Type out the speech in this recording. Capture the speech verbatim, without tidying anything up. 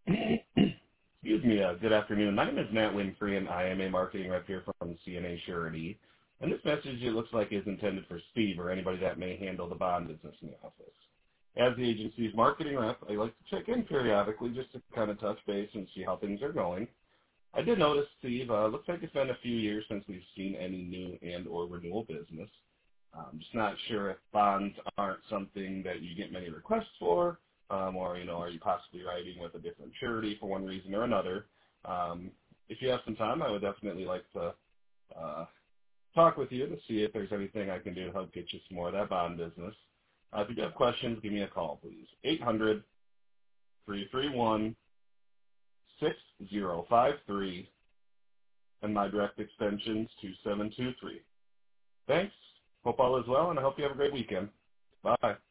Excuse me. Uh, good afternoon. My name is Matt Winfrey, and I am a marketing rep here from C N A Surety. And this message, it looks like, is intended for Steve or anybody that may handle the bond business in the office. As the agency's marketing rep, I like to check in periodically just to kind of touch base and see how things are going. I did notice, Steve, uh, looks like it's been a few years since we've seen any new and or renewal business. I'm just not sure if bonds aren't something that you get many requests for, um, or, you know, are you possibly writing with a different surety for one reason or another. Um, if you have some time, I would definitely like to uh, talk with you to see if there's anything I can do to help get you some more of that bond business. Uh, if you do have questions, give me a call, please. eight hundred, three three one, six zero five three, and my direct extension's two seven two three. Thanks. Hope all is well, and I hope you have a great weekend. Bye.